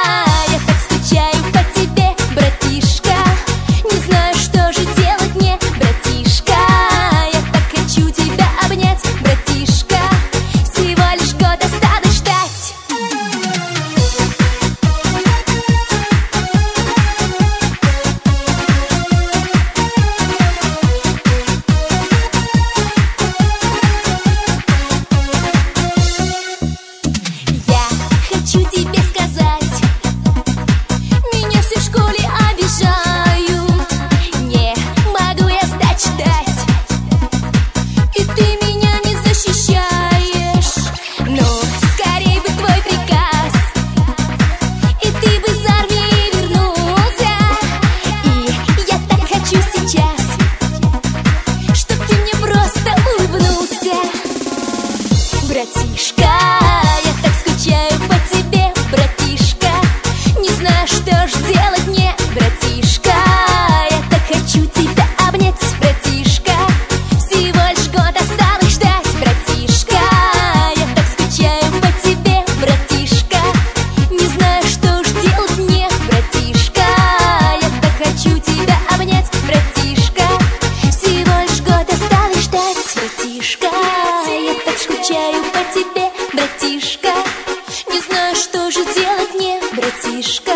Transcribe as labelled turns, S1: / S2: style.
S1: я так скучаю по тебе, братишка. Не знаю, что же делать мне, братишка. Я так хочу тебя обнять, братишка. Всего лишь год осталось ждать. Я хочу тебе сказать, меня все в школе обижают. Не могу я сдачи дать, и ты меня не защищаешь. Ну, скорей бы твой приказ, и ты бы из армии вернулся. И я так хочу сейчас, чтоб ты мне просто улыбнулся, братишка. Я так скучаю по тебе, братишка. Не знаю, что ж делать мне, братишка. Я так хочу тебя обнять, братишка. Всего лишь год осталось ждать, братишка. Я так скучаю по тебе, братишка. Не знаю, что ж делать мне, братишка. Я так хочу тебя обнять, братишка. Всего лишь год осталось ждать, братишка. Я так скучаю по тебе, братишка. Не знаю, что же делать мне, братишка.